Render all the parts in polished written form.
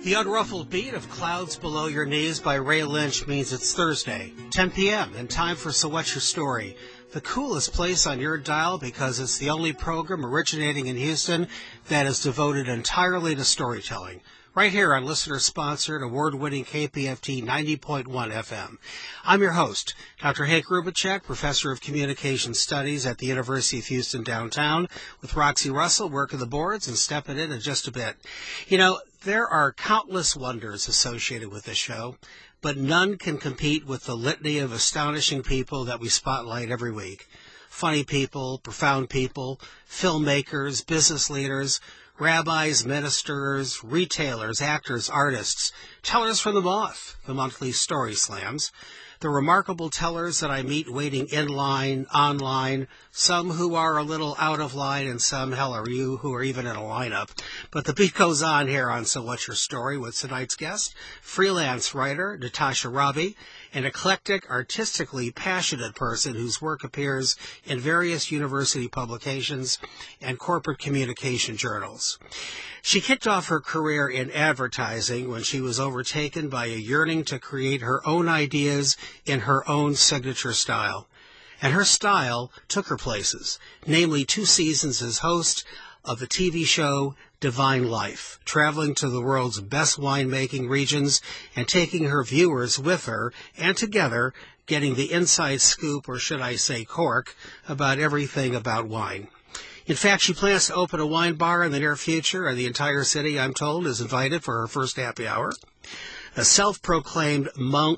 The unruffled beat of Clouds Below Your Knees by Ray Lynch means it's Thursday, 10 p.m., and time for So What's Your Story? The coolest place on your dial because it's the only program originating in Houston that is devoted entirely to storytelling. Right here on listener-sponsored, award-winning KPFT 90.1 FM. I'm your host, Dr. Hank Rubicek, Professor of Communication Studies at the University of Houston downtown, with Roxy Russell working the boards and stepping in just a bit. You know, there are countless wonders associated with this show, but none can compete with the litany of astonishing people that we spotlight every week. Funny people, profound people, filmmakers, business leaders, rabbis, ministers, retailers, actors, artists, tellers from the Moth, the monthly story slams, the remarkable tellers that I meet waiting in line, online, some who are a little out of line, and some, hell, are you who are even in a lineup. But the beat goes on here on So What's Your Story with tonight's guest, freelance writer Natasha Ravi, an eclectic, artistically passionate person whose work appears in various university publications and corporate communication journals. She kicked off her career in advertising when she was overtaken by a yearning to create her own ideas in her own signature style. And her style took her places, namely 2 seasons as host of the TV show Divine Life, traveling to the world's best winemaking regions and taking her viewers with her, and together getting the inside scoop, or should I say cork, about everything about wine. In fact, she plans to open a wine bar in the near future, and the entire city, I'm told, is invited for her first happy hour. A self-proclaimed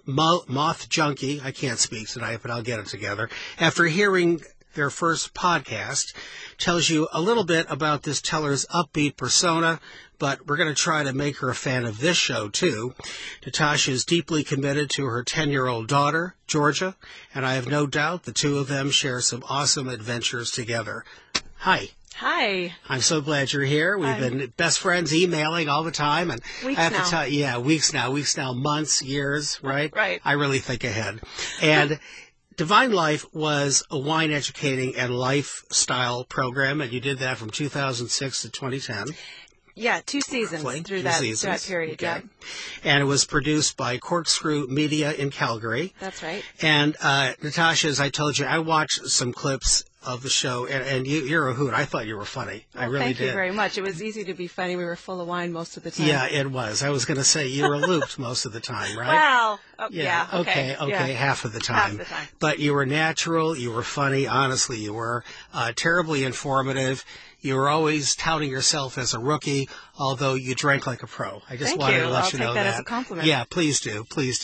moth junkie, I can't speak tonight, but I'll get it together, after hearing their first podcast, tells you a little bit about this teller's upbeat persona, but we're going to try to make her a fan of this show, too. Natasha is deeply committed to her 10-year-old daughter, Georgia, and I have no doubt the two of them share some awesome adventures together. Hi. Hi. I'm so glad you're here. We've been best friends emailing all the time. And weeks I have now. to tell you, weeks now, months, years, right? Right. I really think ahead. And Divine Life was a wine educating and lifestyle program, and you did that from 2006 to 2010. Yeah, 2 seasons through that period. Okay. Yeah. And it was produced by Corkscrew Media in Calgary. That's right. And Natasha, as I told you, I watched some clips of the show, and you're a hoot. I thought you were funny. Well, I really did. Thank you very much. It was easy to be funny. We were full of wine most of the time. Yeah, it was. I was going to say you were looped most of the time, right? Well, yeah. Okay, yeah. half of the time. Half the time. But you were natural. You were funny. Honestly, you were terribly informative. You were always touting yourself as a rookie, although you drank like a pro. I just wanted to let you know that. I'll take that as a compliment. Yeah, please do.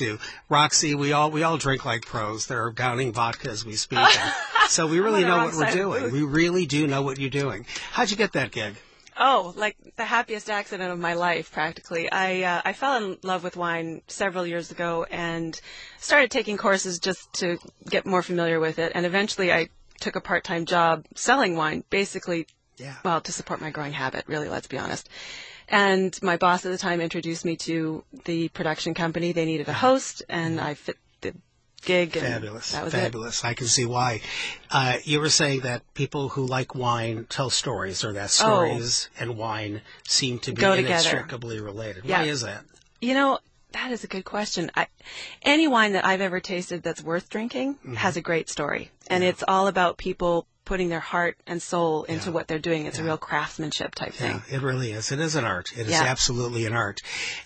Roxy, we all drink like pros. They're downing vodka as we speak. So we really know what we're doing. We really do know what you're doing. How'd you get that gig? Oh, like the happiest accident of my life, practically. I fell in love with wine several years ago and started taking courses just to get more familiar with it. And eventually I took a part-time job selling wine, basically. Yeah. Well, to support my growing habit, really, let's be honest. And my boss at the time introduced me to the production company. They needed a host, and I fit the gig. And Fabulous. That was Fabulous. I can see why. You were saying that people who like wine tell stories, or that stories and wine seem to be go together. Inextricably related. Yeah. Why is that? You know, that is a good question. Any wine that I've ever tasted that's worth drinking has a great story. And it's all about people putting their heart and soul into what they're doing. It's a real craftsmanship type thing. Yeah, it really is. It is an art. It is absolutely an art.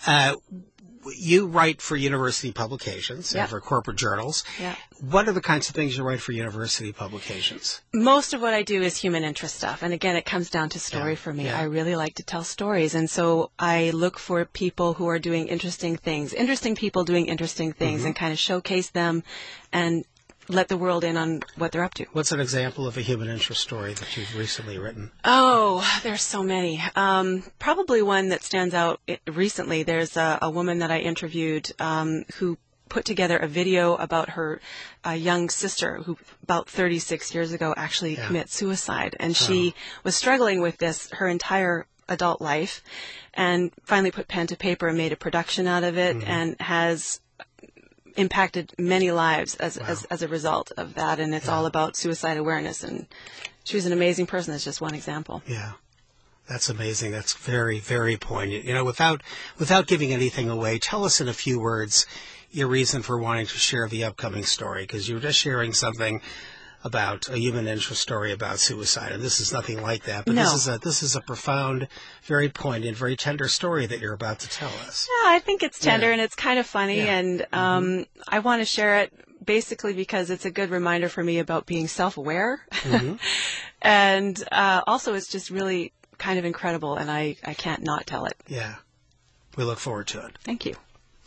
You write for university publications and for corporate journals. Yeah. What are the kinds of things you write for university publications? Most of what I do is human interest stuff. And again, it comes down to story for me. Yeah. I really like to tell stories. And so I look for people who are doing interesting things, interesting people doing interesting things, and kind of showcase them and let the world in on what they're up to. What's an example of a human interest story that you've recently written? Oh, there's so many. Probably one that stands out recently. There's a woman that I interviewed who put together a video about her young sister who about 36 years ago actually commit suicide. And she was struggling with this her entire adult life and finally put pen to paper and made a production out of it and has impacted many lives as a result of that. And it's all about suicide awareness. And she was an amazing person. That's just one example. Yeah. That's amazing. That's very, very poignant. Without giving anything away, tell us in a few words your reason for wanting to share the upcoming story, because you were just sharing something about a human interest story about suicide, and this is nothing like that. But No. this is a profound, very poignant, very tender story that you're about to tell us. Yeah, I think it's tender Yeah. and it's kind of funny, Yeah. and I want to share it basically because it's a good reminder for me about being self-aware, and also it's just really kind of incredible, and I can't not tell it. Yeah. We look forward to it. Thank you.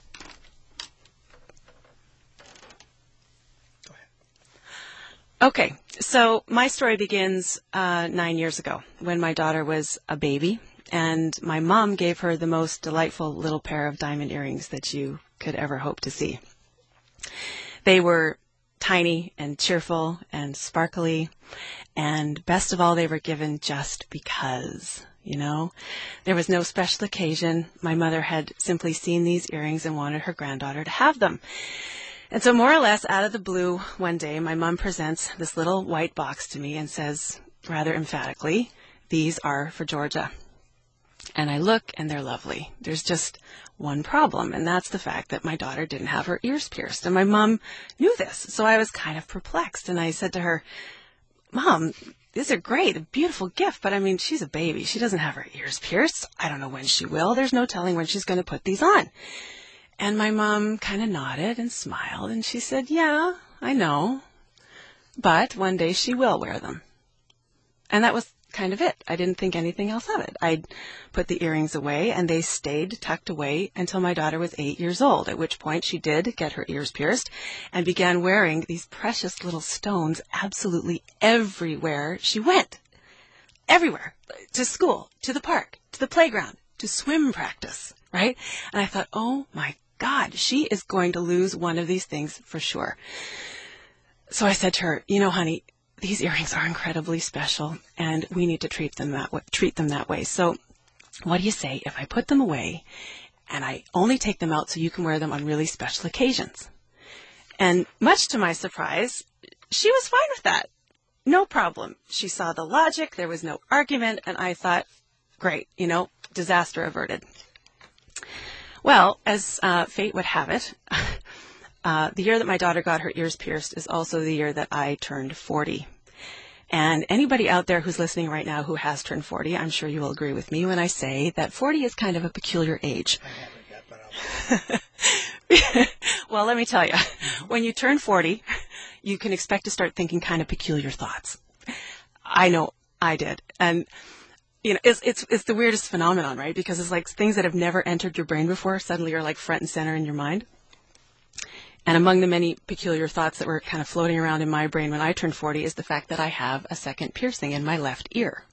Go ahead. Okay, so my story begins 9 years ago when my daughter was a baby, and my mom gave her the most delightful little pair of diamond earrings that you could ever hope to see. They were tiny and cheerful and sparkly, and best of all, they were given just because, There was no special occasion. My mother had simply seen these earrings and wanted her granddaughter to have them. And so more or less out of the blue, one day, my mom presents this little white box to me and says, rather emphatically, "These are for Georgia." And I look, and they're lovely. There's just one problem, and that's the fact that my daughter didn't have her ears pierced. And my mom knew this, so I was kind of perplexed. And I said to her, "Mom, these are great, a beautiful gift, but I mean, she's a baby. She doesn't have her ears pierced. I don't know when she will. There's no telling when she's going to put these on." And my mom kind of nodded and smiled, and she said, "Yeah, I know, but one day she will wear them." And that was kind of it. I didn't think anything else of it. I'd put the earrings away, and they stayed tucked away until my daughter was 8 years old, at which point she did get her ears pierced and began wearing these precious little stones absolutely everywhere she went. Everywhere. To school, to the park, to the playground, to swim practice, right? And I thought, oh my God, she is going to lose one of these things for sure. So I said to her, "Honey, these earrings are incredibly special, and we need to treat them that way. So what do you say if I put them away and I only take them out so you can wear them on really special occasions?" And much to my surprise, she was fine with that. No problem. She saw the logic. There was no argument. And I thought, great, disaster averted. Well, as fate would have it, the year that my daughter got her ears pierced is also the year that I turned 40. And anybody out there who's listening right now who has turned 40, I'm sure you will agree with me when I say that 40 is kind of a peculiar age. I haven't yet, but I'll Well, let me tell you, when you turn 40, you can expect to start thinking kind of peculiar thoughts. I know I did. And it's the weirdest phenomenon, right? Because it's like things that have never entered your brain before suddenly are like front and center in your mind. And among the many peculiar thoughts that were kind of floating around in my brain when I turned 40 is the fact that I have a second piercing in my left ear.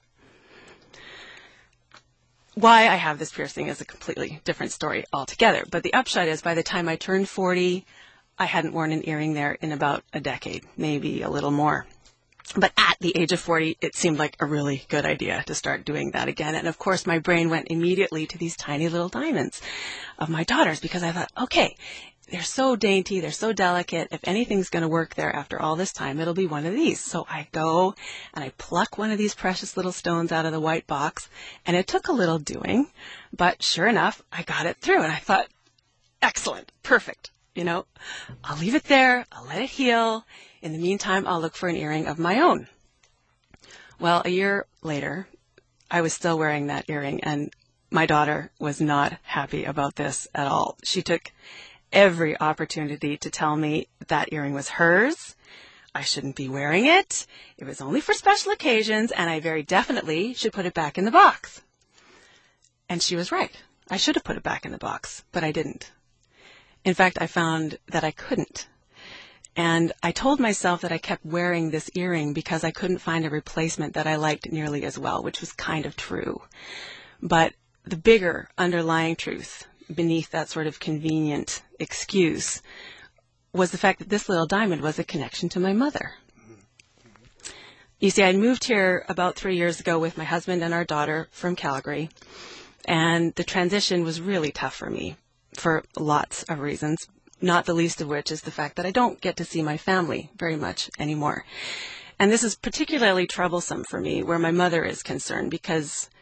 Why I have this piercing is a completely different story altogether. But the upshot is, by the time I turned 40, I hadn't worn an earring there in about a decade, maybe a little more. But at the age of 40, it seemed like a really good idea to start doing that again. And of course, my brain went immediately to these tiny little diamonds of my daughter's, because I thought, okay, they're so dainty, they're so delicate. If anything's going to work there after all this time, it'll be one of these. So I go and I pluck one of these precious little stones out of the white box, and it took a little doing, but sure enough, I got it through. And I thought, excellent, perfect. I'll leave it there, I'll let it heal. In the meantime, I'll look for an earring of my own. Well, a year later, I was still wearing that earring, and my daughter was not happy about this at all. She took every opportunity to tell me that earring was hers. I shouldn't be wearing it. It was only for special occasions, and I very definitely should put it back in the box. And she was right. I should have put it back in the box, but I didn't. In fact, I found that I couldn't. And I told myself that I kept wearing this earring because I couldn't find a replacement that I liked nearly as well, which was kind of true. But the bigger underlying truth beneath that sort of convenient excuse was the fact that this little diamond was a connection to my mother. You see, I moved here about 3 years ago with my husband and our daughter from Calgary, and the transition was really tough for me for lots of reasons, not the least of which is the fact that I don't get to see my family very much anymore. And this is particularly troublesome for me where my mother is concerned, because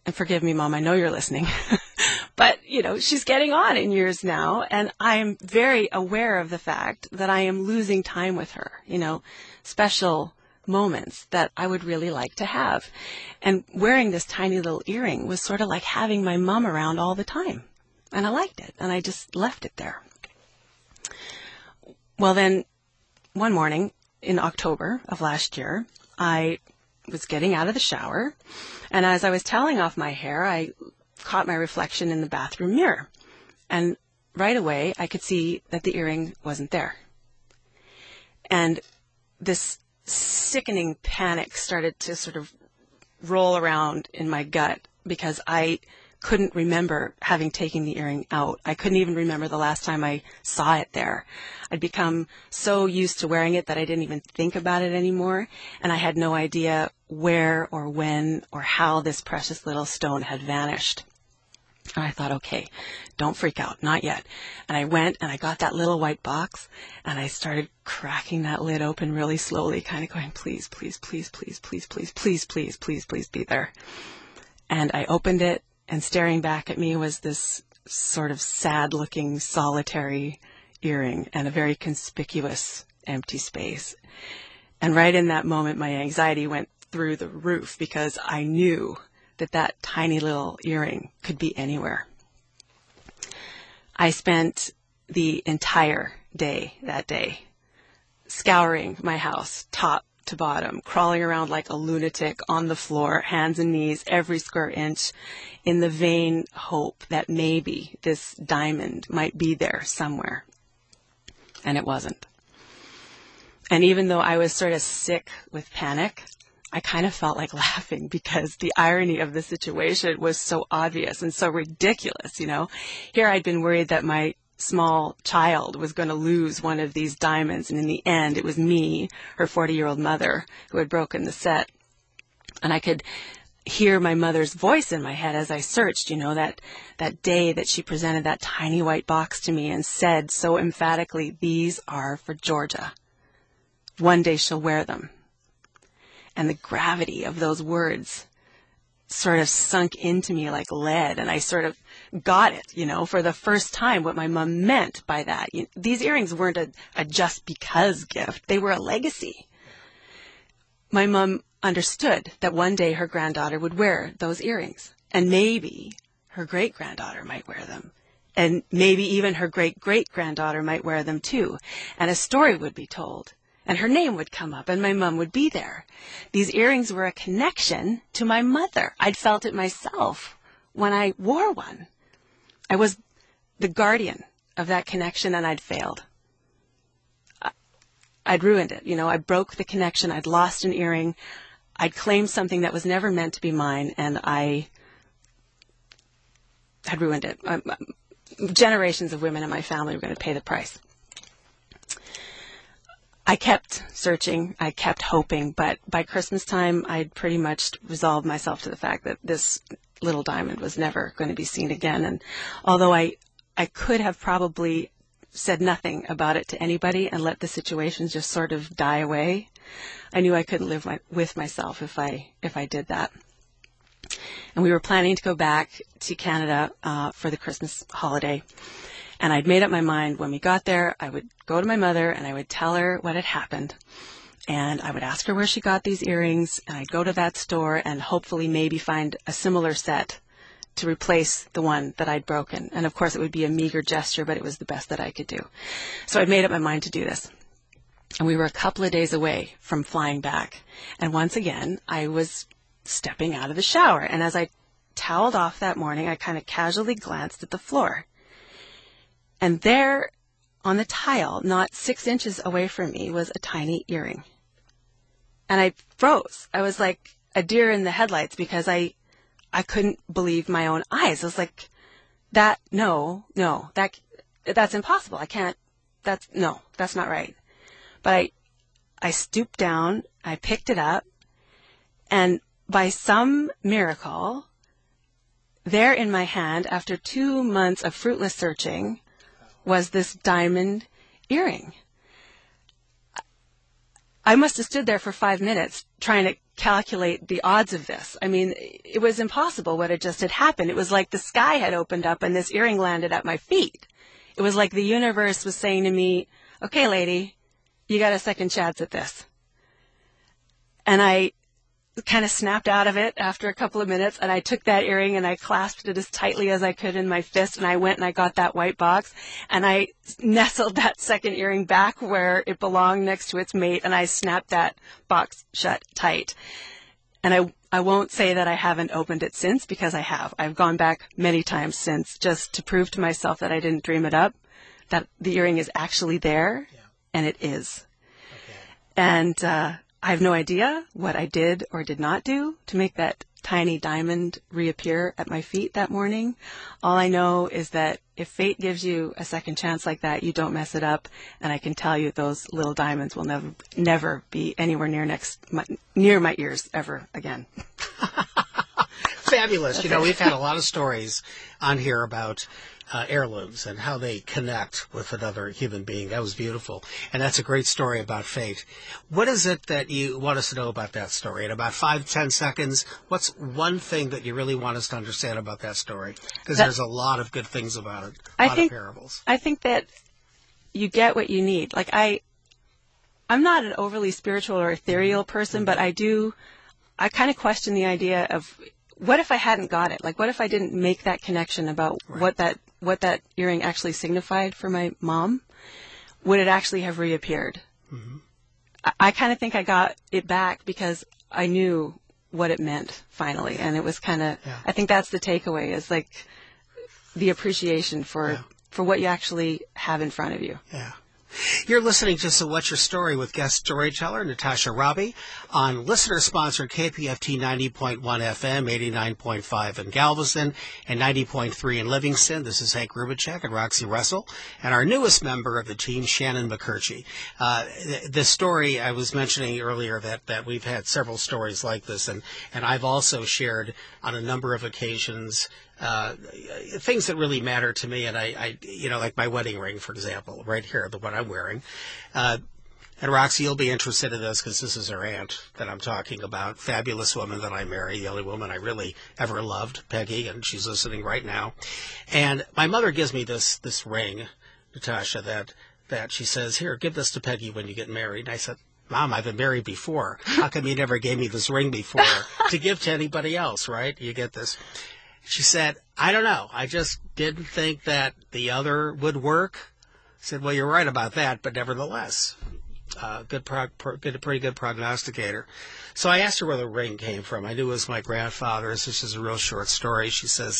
and forgive me, Mom, I know you're listening, but, she's getting on in years now, and I am very aware of the fact that I am losing time with her, special moments that I would really like to have. And wearing this tiny little earring was sort of like having my mom around all the time. And I liked it, and I just left it there. Well, then, one morning in October of last year, I was getting out of the shower, and as I was toweling off my hair, I caught my reflection in the bathroom mirror. And right away, I could see that the earring wasn't there. And this sickening panic started to sort of roll around in my gut because I couldn't remember having taken the earring out. I couldn't even remember the last time I saw it there. I'd become so used to wearing it that I didn't even think about it anymore, and I had no idea where or when or how this precious little stone had vanished. And I thought, okay, don't freak out, not yet. And I went and I got that little white box and I started cracking that lid open really slowly, kind of going, please, please, please, please, please, please, please, please, please, please be there. And I opened it, and staring back at me was this sort of sad-looking, solitary earring and a very conspicuous empty space. And right in that moment, my anxiety went through the roof because I knew that tiny little earring could be anywhere. I spent the entire day that day scouring my house top to bottom, crawling around like a lunatic on the floor, hands and knees, every square inch, in the vain hope that maybe this diamond might be there somewhere. And it wasn't. And even though I was sort of sick with panic, I kind of felt like laughing because the irony of the situation was so obvious and so ridiculous, Here I'd been worried that my small child was going to lose one of these diamonds, and in the end it was me, her 40-year-old mother, who had broken the set. And I could hear my mother's voice in my head as I searched, that day that she presented that tiny white box to me and said so emphatically, "These are for Georgia. One day she'll wear them." And the gravity of those words sort of sunk into me like lead, and I sort of got it, for the first time, what my mom meant by that. These earrings weren't a just because gift. They were a legacy. My mom understood that one day her granddaughter would wear those earrings, and maybe her great-granddaughter might wear them, and maybe even her great-great-granddaughter might wear them too, and a story would be told. And her name would come up, and my mom would be there. These earrings were a connection to my mother. I'd felt it myself when I wore one. I was the guardian of that connection, and I'd failed. I'd ruined it. I broke the connection. I'd lost an earring. I'd claimed something that was never meant to be mine, and I had ruined it. Generations of women in my family were going to pay the price. I kept searching, I kept hoping, but by Christmas time, I'd pretty much resolved myself to the fact that this little diamond was never going to be seen again. And although I could have probably said nothing about it to anybody and let the situation just sort of die away, I knew I couldn't live with myself if I did that. And we were planning to go back to Canada for the Christmas holiday. And I'd made up my mind when we got there, I would go to my mother and I would tell her what had happened. And I would ask her where she got these earrings, and I'd go to that store and hopefully maybe find a similar set to replace the one that I'd broken. And of course it would be a meager gesture, but it was the best that I could do. So I'd made up my mind to do this. And we were a couple of days away from flying back. And once again, I was stepping out of the shower. And as I toweled off that morning, I kind of casually glanced at the floor. And there on the tile, not 6 inches away from me, was a tiny earring. And I froze. I was like a deer in the headlights because I couldn't believe my own eyes. I was like, that's impossible. That's not right. But I stooped down, I picked it up, and by some miracle, there in my hand, after 2 months of fruitless searching, was this diamond earring. I must have stood there for 5 minutes trying to calculate the odds of this. I mean, it was impossible what had just had happened. It was like the sky had opened up and this earring landed at my feet. It was like the universe was saying to me, okay, lady, you got a second chance at this. And I kind of snapped out of it after a couple of minutes, and I took that earring and I clasped it as tightly as I could in my fist, and I went and I got that white box, and I nestled that second earring back where it belonged next to its mate, and I snapped that box shut tight. And I won't say that I haven't opened it since, because I have. I've gone back many times since just to prove to myself that I didn't dream it up, that the earring is actually there, and it is. Okay. And I have no idea what I did or did not do to make that tiny diamond reappear at my feet that morning. All I know is that if fate gives you a second chance like that, you don't mess it up. And I can tell you those little diamonds will never be anywhere near my ears ever again. Fabulous. You know, we've had a lot of stories on here about heirlooms and how they connect with another human being. That was beautiful. And that's a great story about fate. What is it that you want us to know about that story? In about 5-10 seconds, what's one thing that you really want us to understand about that story? Because there's a lot of good things about it, a lot of parables. I think that you get what you need. Like, I'm not an overly spiritual or ethereal person, but I kind of question the idea of, what if I hadn't got it? Like, what if I didn't make that connection about what that earring actually signified for my mom? Would it actually have reappeared? Mm-hmm. I kind of think I got it back because I knew what it meant finally, and it was kind of. Yeah. I think that's the takeaway, is like the appreciation for what you actually have in front of you. Yeah. You're listening to So What's Your Story with guest storyteller Natasha Robbie on listener-sponsored KPFT 90.1 FM, 89.5 in Galveston, and 90.3 in Livingston. This is Hank Rubicek and Roxy Russell, and our newest member of the team, Shannon McCurchie. The story I was mentioning earlier, that we've had several stories like this, and I've also shared on a number of occasions things that really matter to me, and I like my wedding ring, for example, right here, the one I'm wearing. And Roxy, you'll be interested in this because this is her aunt that I'm talking about. Fabulous woman that I married, the only woman I really ever loved, Peggy, and she's listening right now. And my mother gives me this ring, Natasha, that she says, here, give this to Peggy when you get married. And I said, Mom, I've been married before. How come you never gave me this ring before to give to anybody else, right? You get this. She said, I don't know. I just didn't think that the other would work. I said, well, you're right about that, but nevertheless, pretty good prognosticator. So I asked her where the ring came from. I knew it was my grandfather's. This is a real short story. She says,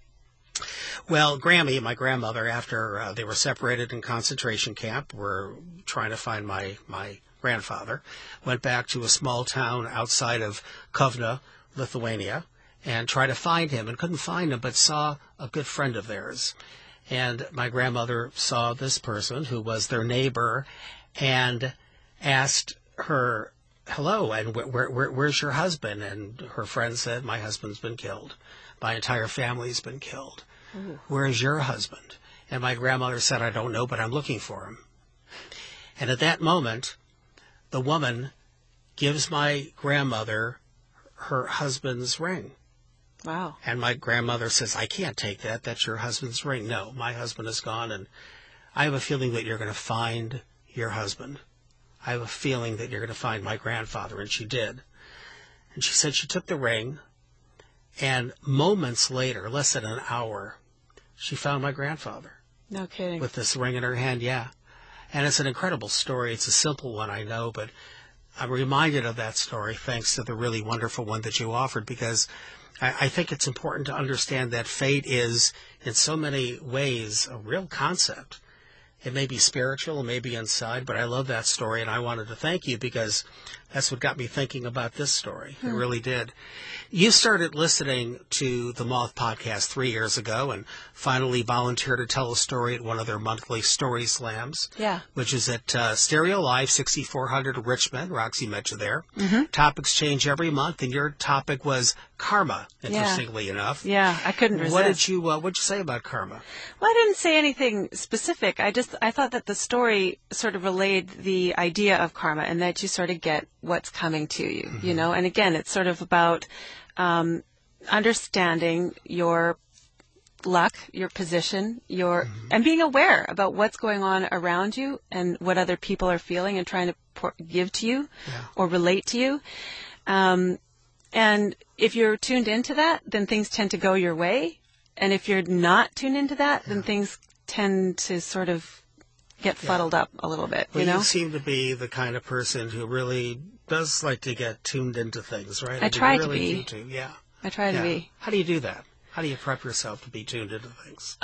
well, Grammy, my grandmother, after they were separated in concentration camp, were trying to find my grandfather, went back to a small town outside of Kovna, Lithuania, and tried to find him, and couldn't find him, but saw a good friend of theirs. And my grandmother saw this person who was their neighbor and asked her, hello, and where's your husband? And her friend said, my husband's been killed. My entire family's been killed. Ooh. Where's your husband? And my grandmother said, I don't know, but I'm looking for him. And at that moment, the woman gives my grandmother her husband's ring. Wow. And my grandmother says, I can't take that. That's your husband's ring. No, my husband is gone, and I have a feeling that you're going to find your husband. I have a feeling that you're going to find my grandfather, and she did. And she said she took the ring, and moments later, less than an hour, she found my grandfather. No kidding. With this ring in her hand, yeah. And it's an incredible story. It's a simple one, I know, but I'm reminded of that story thanks to the really wonderful one that you offered, because I think it's important to understand that fate is, in so many ways, a real concept. It may be spiritual, it may be inside, but I love that story, and I wanted to thank you because that's what got me thinking about this story. It really did. You started listening to the Moth podcast 3 years ago and finally volunteered to tell a story at one of their monthly story slams, which is at Stereo Live, 6400 Richmond. Roxy met you there. Mm-hmm. Topics change every month, and your topic was karma, interestingly enough. Yeah, I couldn't resist. What'd you say about karma? Well, I didn't say anything specific. I thought that the story sort of relayed the idea of karma, and that you sort of get what's coming to you, you know? And again, it's sort of about understanding your luck, your position, and being aware about what's going on around you and what other people are feeling and trying to give to you or relate to you. And if you're tuned into that, then things tend to go your way. And if you're not tuned into that, then things tend to sort of get fuddled up a little bit, well, you know? You seem to be the kind of person who really does like to get tuned into things, right? I try to really be. Yeah. I try to be. How do you do that? How do you prep yourself to be tuned into things?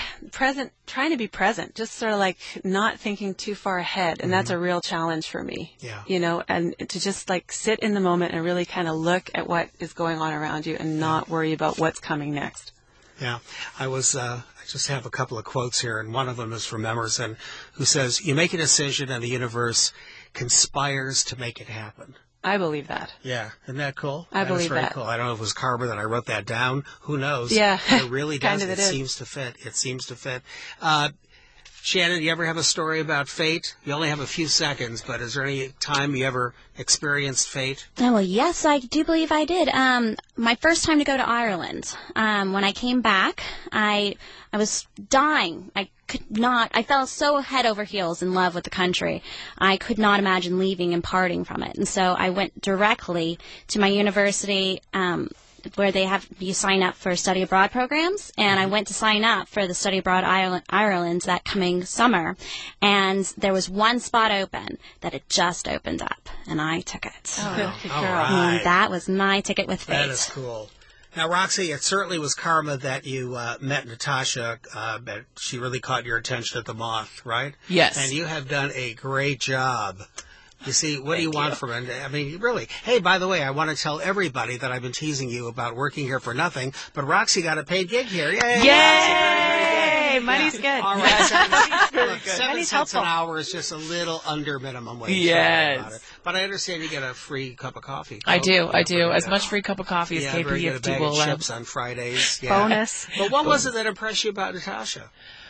Trying to be present, just sort of like not thinking too far ahead. And that's a real challenge for me, you know, and to just like sit in the moment and really kind of look at what is going on around you and not worry about what's coming next. Yeah. I just have a couple of quotes here, and one of them is from Emerson, who says, "You make a decision and the universe conspires to make it happen." I believe that. Yeah. Isn't that cool? I believe very that. Cool. I don't know if it was karma that I wrote that down. Who knows? Yeah. It really does. Kind of it seems to fit. It seems to fit. Shannon, do you ever have a story about fate? You only have a few seconds, but is there any time you ever experienced fate? Oh, well, yes, I do believe I did. My first time to go to Ireland, when I came back, I was dying. I fell so head over heels in love with the country. I could not imagine leaving and parting from it. And so I went directly to my university, where you sign up for study abroad programs, and I went to sign up for the study abroad Ireland that coming summer, and there was one spot open that had just opened up, and I took it. Oh, good girl. Right. And that was my ticket with fate. That is cool. Now, Roxy, it certainly was karma that you met Natasha. She really caught your attention at the Moth, right? Yes. And you have done a great job. You see, what do you want from it? I mean, really. Hey, by the way, I want to tell everybody that I've been teasing you about working here for nothing, but Roxy got a paid gig here. Yay! Yay! Money's good. All right. Look, 7 Money's cents an helpful. hour is just a little under minimum wage. Yes. About it. But I understand you get a free cup of coffee. I do. As Yeah. much free cup of coffee as very good. A KPFT bag will of allow. chips on Fridays. Yeah. Bonus. But what was it that impressed you about Natasha?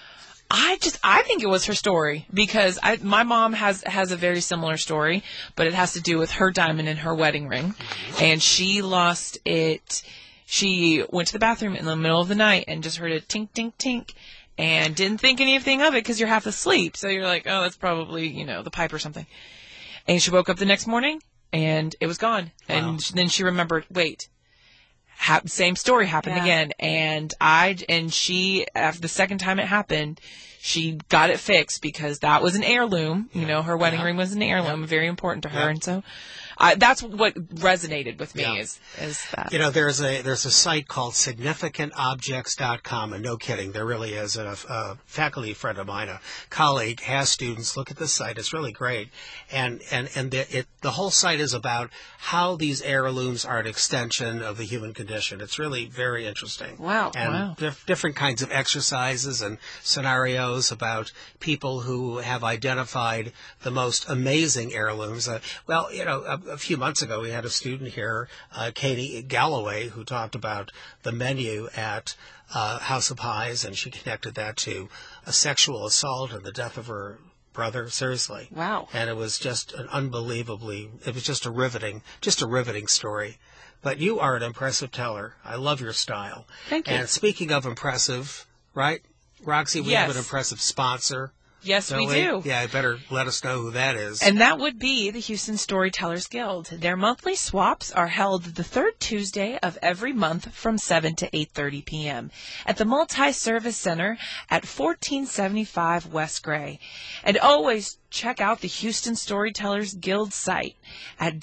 I think it was her story, because my mom has a very similar story, but it has to do with her diamond in her wedding ring, and she lost it. She went to the bathroom in the middle of the night and just heard a tink, tink, tink, and didn't think anything of it because you're half asleep. So you're like, oh, that's probably, the pipe or something. And she woke up the next morning and it was gone. Wow. And then she remembered, wait, same story happened again. And she, after the second time it happened, she got it fixed because that was an heirloom. Yeah. Her wedding ring was an heirloom, very important to her. And so that's what resonated with me is that. There's a site called significantobjects.com, and no kidding, there really is. A faculty friend of mine, a colleague, has students look at this site. It's really great, and the whole site is about how these heirlooms are an extension of the human condition. It's really very interesting. Wow. And different kinds of exercises and scenarios about people who have identified the most amazing heirlooms. A few months ago, we had a student here, Katie Galloway, who talked about the menu at House of Pies, and she connected that to a sexual assault and the death of her brother. Seriously. Wow. And it was just it was just a riveting story. But you are an impressive teller. I love your style. Thank you. And speaking of impressive, right, Roxy, we have an impressive sponsor. Yes, we do. Yeah, better let us know who that is. And that would be the Houston Storytellers Guild. Their monthly swaps are held the third Tuesday of every month from 7 to 8:30 p.m. at the Multi-Service Center at 1475 West Gray. And always check out the Houston Storytellers Guild site at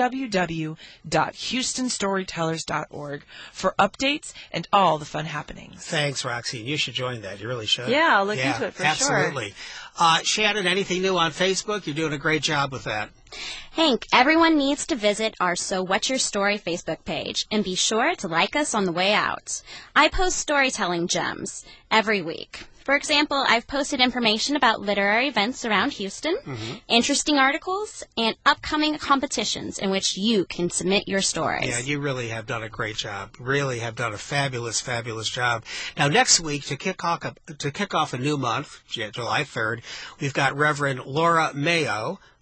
www.houstonstorytellers.org for updates and all the fun happenings. Thanks, Roxy. You should join that. You really should. Yeah, I'll look into it for absolutely. Shannon, anything new on Facebook? You're doing a great job with that. Hank, everyone needs to visit our So What's Your Story Facebook page and be sure to like us on the way out. I post storytelling gems every week. For example, I've posted information about literary events around Houston, interesting articles, and upcoming competitions in which you can submit your stories. Yeah, you really have done a great job. Really have done a fabulous, fabulous job. Now, next week, to kick off a new month, July 3rd, we've got Reverend Laura Mayo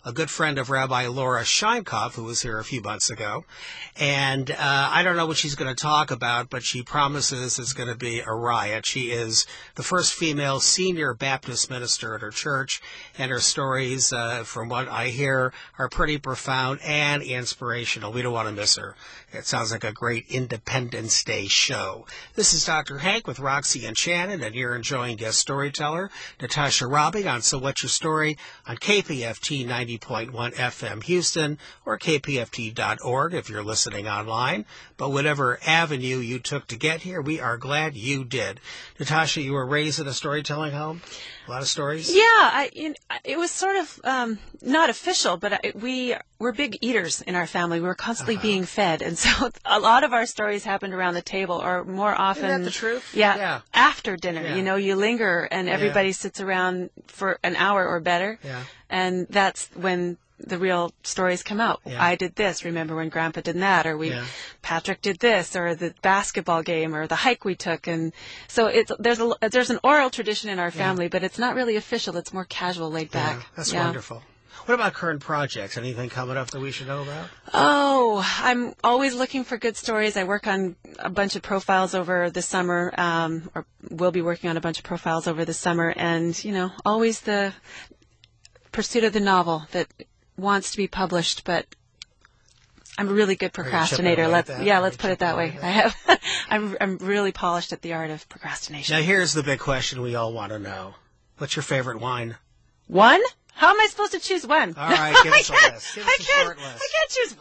a good friend of Rabbi Laura Scheinkopf, who was here a few months ago. And I don't know what she's going to talk about, but she promises it's going to be a riot. She is the first female senior Baptist minister at her church, and her stories, from what I hear, are pretty profound and inspirational. We don't want to miss her. It sounds like a great Independence Day show. This is Dr. Hank with Roxy and Shannon, and you're enjoying guest storyteller Natasha Robbing on So What's Your Story on KPFT 90.1 FM Houston or kpft.org if you're listening online. But whatever avenue you took to get here, we are glad you did. Natasha, you were raised in a storytelling home? A lot of stories? Yeah, it was sort of not official, but we're big eaters in our family. We were constantly being fed, and so a lot of our stories happened around the table, or more often. Isn't that the truth? Yeah, after dinner. Yeah. You linger, and everybody sits around for an hour or better, and that's when the real stories come out. Yeah. I did this. Remember when Grandpa did that? Or Patrick did this, or the basketball game, or the hike we took. And so there's an oral tradition in our family, but it's not really official. It's more casual, laid back. Yeah, that's wonderful. What about current projects? Anything coming up that we should know about? Oh, I'm always looking for good stories. I work on a bunch of profiles over the summer, or will be working on a bunch of profiles over the summer. And, always the pursuit of the novel that wants to be published, but I'm a really good procrastinator. Let's put it that way. I'm really polished at the art of procrastination. Now here's the big question we all want to know. What's your favorite wine? One? How am I supposed to choose one? All right, give us a list. Give us a short list. I can't choose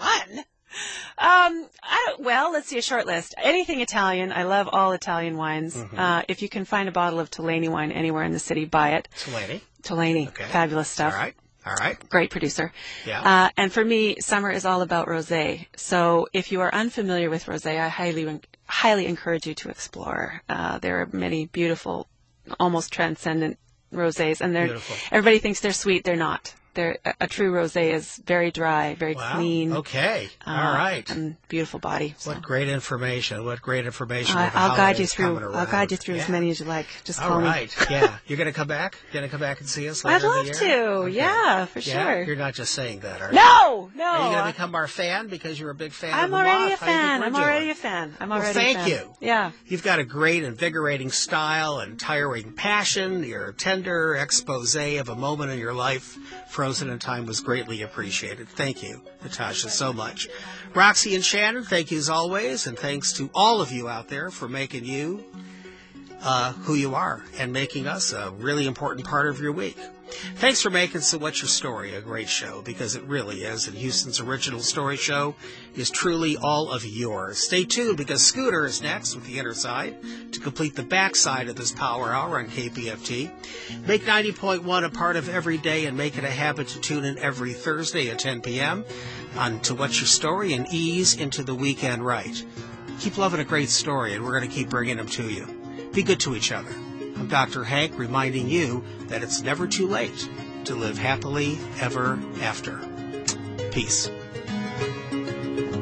one. Let's see, a short list. Anything Italian. I love all Italian wines. Mm-hmm. If you can find a bottle of Tolani wine anywhere in the city, buy it. Tolani. Okay. Fabulous stuff. All right. Great producer. Yeah. And for me, summer is all about rosé. So if you are unfamiliar with rosé, I highly encourage you to explore. There are many beautiful, almost transcendent rosés, and everybody thinks they're sweet. They're not. A true rosé is very dry, very clean. Okay. All right. And beautiful body. So. What great information. I'll guide you through. I'll guide you through as many as you like. Just call me. All right. Yeah. You're going to come back? You're going to come back and see us later I'd love in the year? to. Okay. Yeah, for sure. You're not just saying that, are you? No. Are you going to become our fan because you're a big fan of the I'm already a fan. Thank you. Yeah. You've got a great, invigorating style and tiring passion. Your tender expose of a moment in your life frozen in time was greatly appreciated. Thank you, Natasha, so much. Roxy and Shannon, thank you as always, and thanks to all of you out there for making you who you are and making us a really important part of your week. Thanks for making So What's Your Story a great show, because it really is, and Houston's original story show is truly all of yours. Stay tuned, because Scooter is next with The Inner Side to complete the backside of this power hour on KPFT. Make 90.1 a part of every day and make it a habit to tune in every Thursday at 10 p.m. on To What's Your Story and ease into the weekend right. Keep loving a great story, and we're going to keep bringing them to you. Be good to each other. I'm Dr. Hank, reminding you that it's never too late to live happily ever after. Peace.